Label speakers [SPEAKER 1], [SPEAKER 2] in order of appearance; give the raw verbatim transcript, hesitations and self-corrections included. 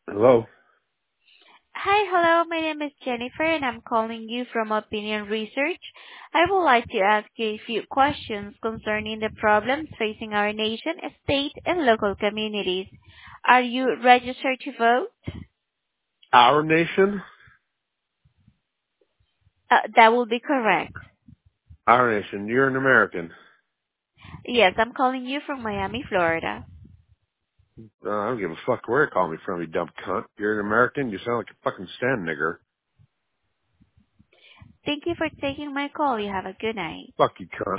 [SPEAKER 1] Hello.
[SPEAKER 2] Hi, hello. My name is Jennifer, and I'm calling you from Opinion Research. I would like to ask you a few questions concerning the problems facing our nation, state, and local communities. Are you registered to vote?
[SPEAKER 1] Our nation?
[SPEAKER 2] Uh, that will be correct.
[SPEAKER 1] Our nation. You're an American.
[SPEAKER 2] Yes, I'm calling you from Miami, Florida.
[SPEAKER 1] Uh, I don't give a fuck where you call me from, you dumb cunt. You're an American? You sound like a fucking stand nigger.
[SPEAKER 2] Thank you for taking my call. You have a good night.
[SPEAKER 1] Fuck you, cunt.